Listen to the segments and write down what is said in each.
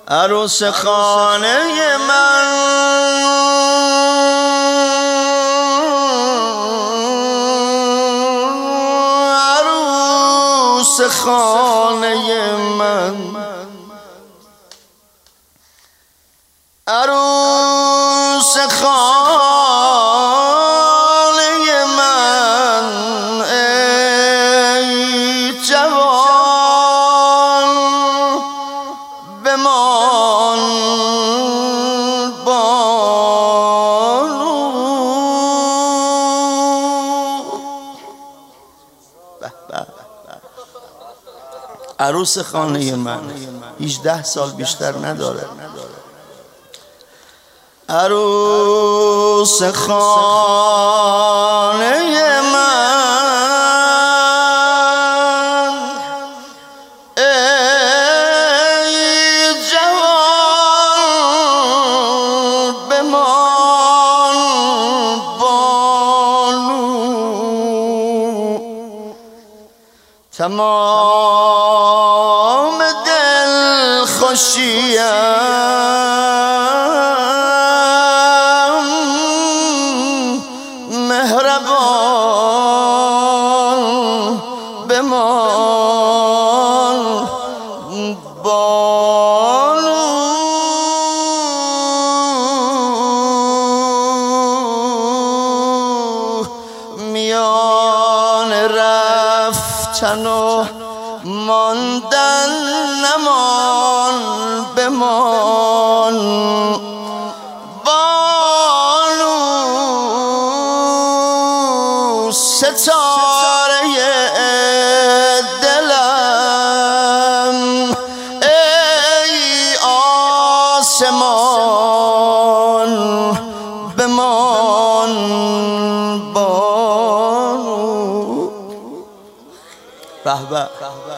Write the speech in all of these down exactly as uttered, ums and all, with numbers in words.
عروس خانه من عروس خانه من عروس خانه من ای جوان بمان بانو عروس خانه من هجده سال بیشتر نداره. عروس خانه من ای جوان بمان بانو تمام دل خوشیم مهربان بمان بانو میان رفتن و ماندن نمان بمان ستاره دلم ای آسمان بمان بانو. به به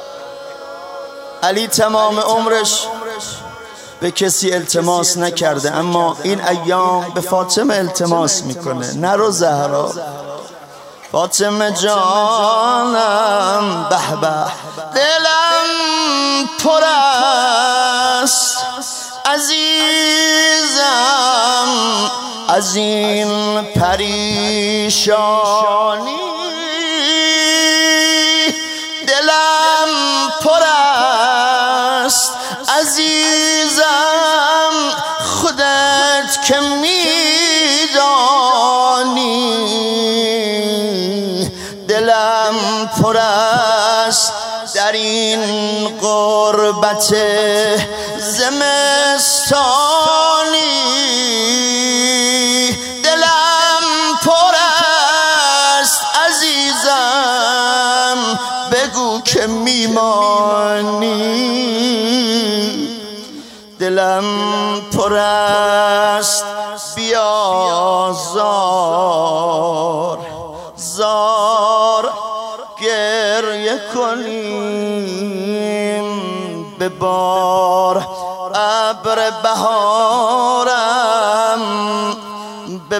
علی تمام عمرش به کسی التماس نکرده، اما این ایام به فاطمه التماس میکنه. نرو زهرا فاطمه جانم، به به دلم پر است عزیزم از این پریشانی، دلم پر است عزیزم خودت که میدانی، دلم پر است در این غربت زمستانی، دلم پر است عزیزم بگو که میمانی، دلم پر است بیا زار زار گریه کنیم به بار ابر بهارم، به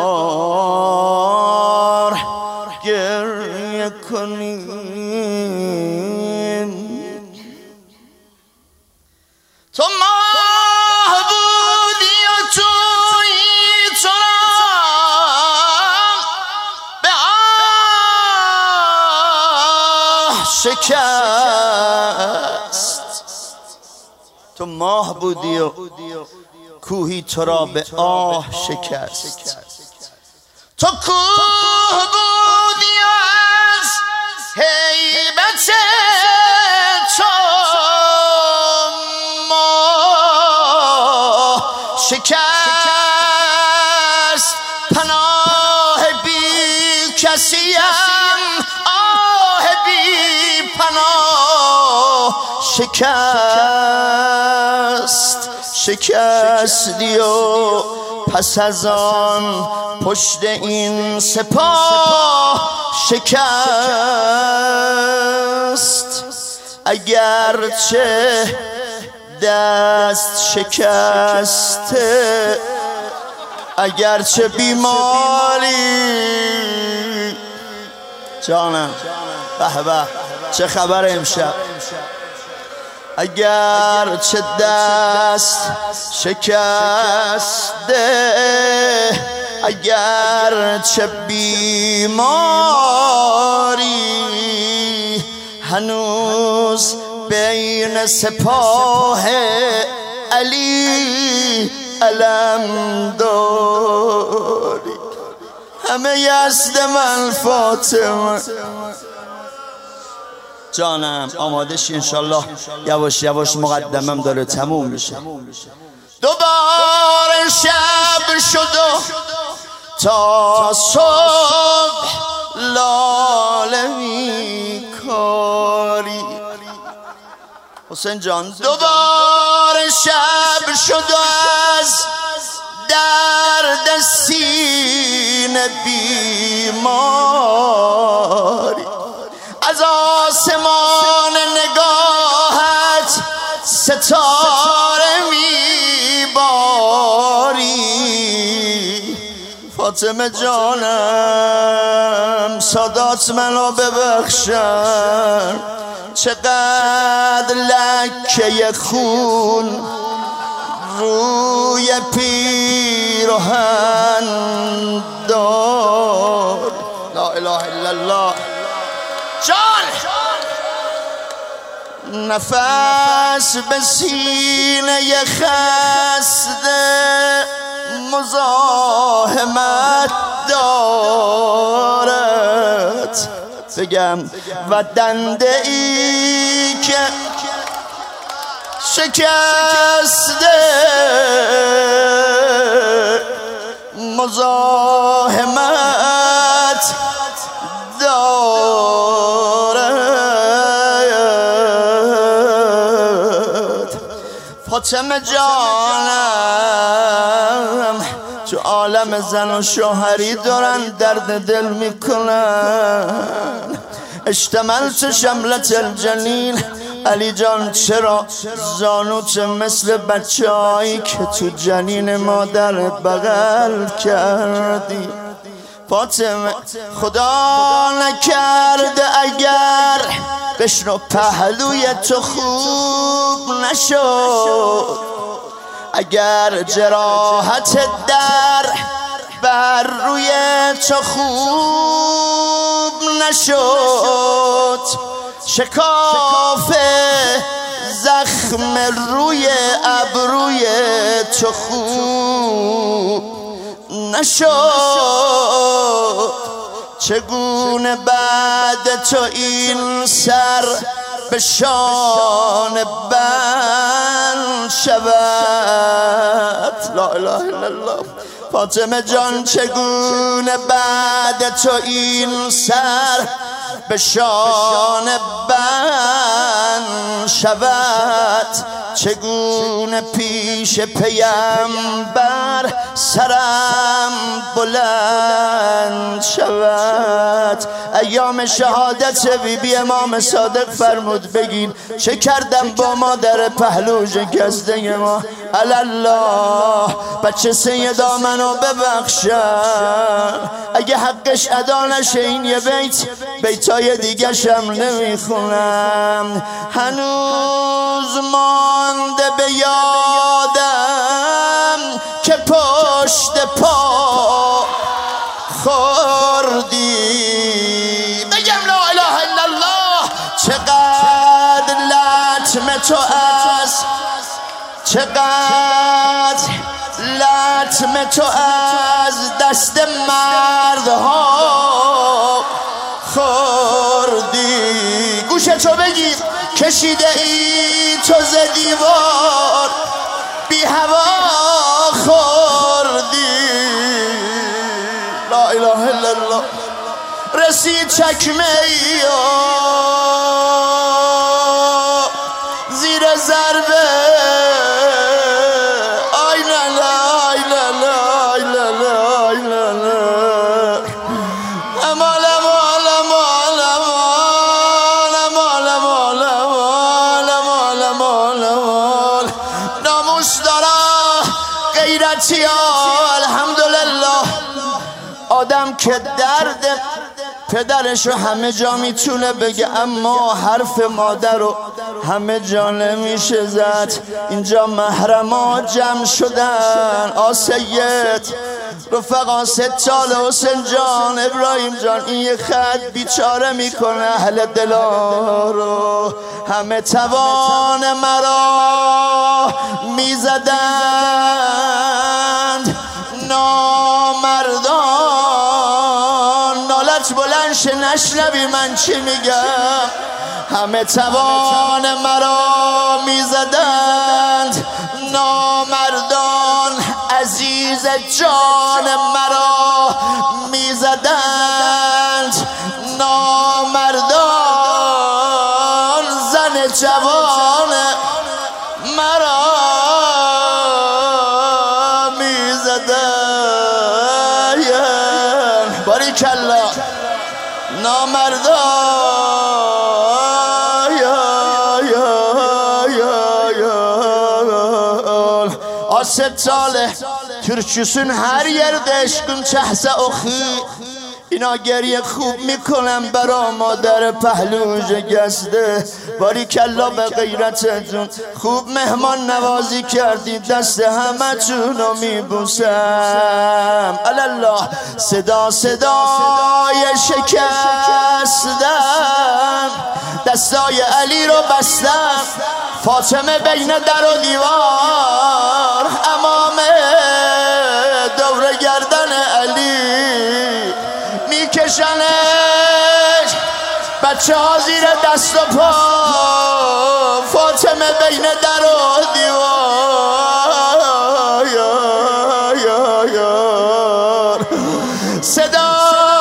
بار گریه کنیم. تو ماه بودی و تویی تو را به آه شکست، تو ماه بودی و کوهی تو را به آه شکست، تو کوه بودی از هیبت تو ماه شکست، پناه بی کسیم آه بی پناه شکست، شکستی و پس از آن پشت این سپاه شکست، اگرچه دست شکسته، اگرچه بیماری. جانم به به چه خبر امشب؟ اگر چه دست شکسته، اگر چه بیماری، هنوز بین سپاه علی علم داری. همه یزد من فاطمه. جانم آماده شی انشالله، یواش یواش مقدمم داره تموم میشه. دوباره شب شد و تا صبح لاله میکاری. حسین جان دوباره شب شد و از درد سینه بیماری، از آسمان نگاهت ستاره میباری. فاطمه جانم سادات منو ببخشن، چقدر لکه خون روی پیراهن دار. لا اله الا الله. جان نفس به سینه خسته مزاحمت دارد، بگم و دنده ای که شکسته مزاحمت دارد. فاطمه جانم تو عالم زن و شوهری دارن درد دل میکنن. اشتملت شملت الجنین. علی جان چرا زانوت مثل بچه هایی که تو جنین مادرت بغل کردی؟ فاطمه خدا نکرده اگر بشنو پهلوی تو خوب نشد، اگر جراحت در بر روی تو خوب نشد، شکاف زخم روی ابروی تو خوب نشد، چگونه بعد تو این سر به شان بند شود؟ لا اله الا الله. فاطمه جان چگونه بعد تو این سر به شان بند شود، چگونه پیش پیامبر سرم بلند شود. ایام شهادت بی بی امام صادق فرمود بگین چه کردم با مادر پهلو شکسته ما. الله بچه سیدا منو ببخشن، اگه حقش ادا نشه این یه بیت بیتای دیگه شم نمیخونم. هنوز مانده به یادم که پشت پا خوردی. بگم لا اله الا الله. چقدر لطم تو از چقدر لطم تو از دست مردها خوردی. گوشتو بگیر کشیده ای تو ز دیوار بی هوا خوردی. لا اله الا الله. رسید چکمه ای زیر ضربه الحمدلله. آدم که درد پدرشو همه جا میتونه بگه، اما حرف مادر رو همه جا نمیشه زد. اینجا محرما جمع شدن. آسید رفقا ستال حسین جان، ابراهیم جان، این یه خط بیچاره میکنه اهل دلا رو. همه توان مرا میزدند نامردان، نالت بلند شه نشنوی من چی میگم. همه توان مرا میزدند نامردان، عزیز جان مرا میزدند نامردان، زن جوان مرا میزدند. باریکالله نامردان آستاله Türküsün her yerde eşkın çehse oxi. اینا گریه خوب میکنم برا مادر پهلو شکسته. باریکالله به غیرتتون، خوب مهمان نوازی کردی، دست همه چونو میبوسم. الله صدا صدای شکستم، دستای علی رو بستم، فاطمه بین در و دیوار، امامه دور گردن علی میکشنش، بچه ها زیر دست و پا، فاطمه بین در و دیوار. صدا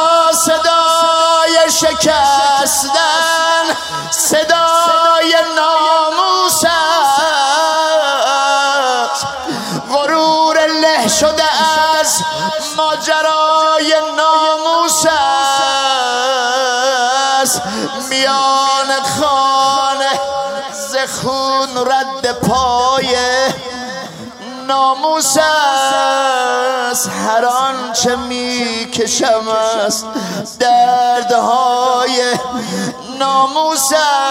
صدای شکستن، صدای ناموس است، غرور له شده از ماجرای ناموس است. میان خانه ز خون رد پای ناموس است، هر آنچه میکشم است دردهای ناموس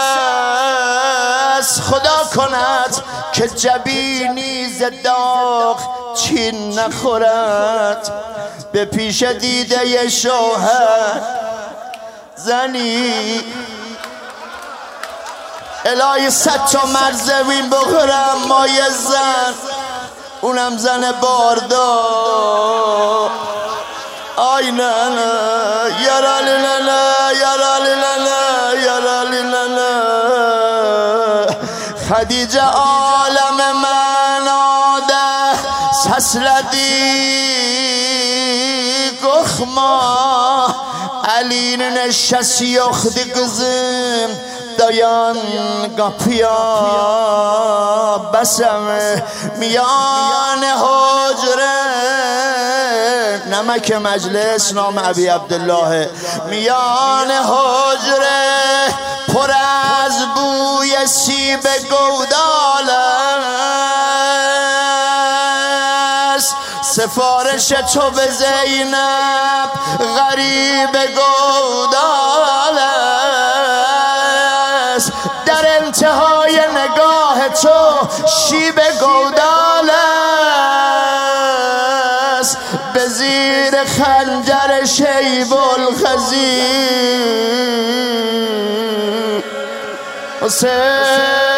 است. خدا کند که جبینی ز داغ چین نخورد، به پیش دیده شوهر زنی. الهی صد تا مرزوین بخورم مای زن، اونم زن باردار. آی نه نه یرالی نه نه یرالی نه نه یرالی نه نه. خدیجه عالم من آده سسلدی گخما، علی نشست یخدی کزم دایان گپیا بسم میان حجره. نمک مجلس نام ابی عبدالله. میان حجره پر از بوی سیب گودال است، سفارش تو به زینب غریب گودال است. در انتهای نگاه تو شیب گودال است، به زیر خنجر شیب الخزی حسین.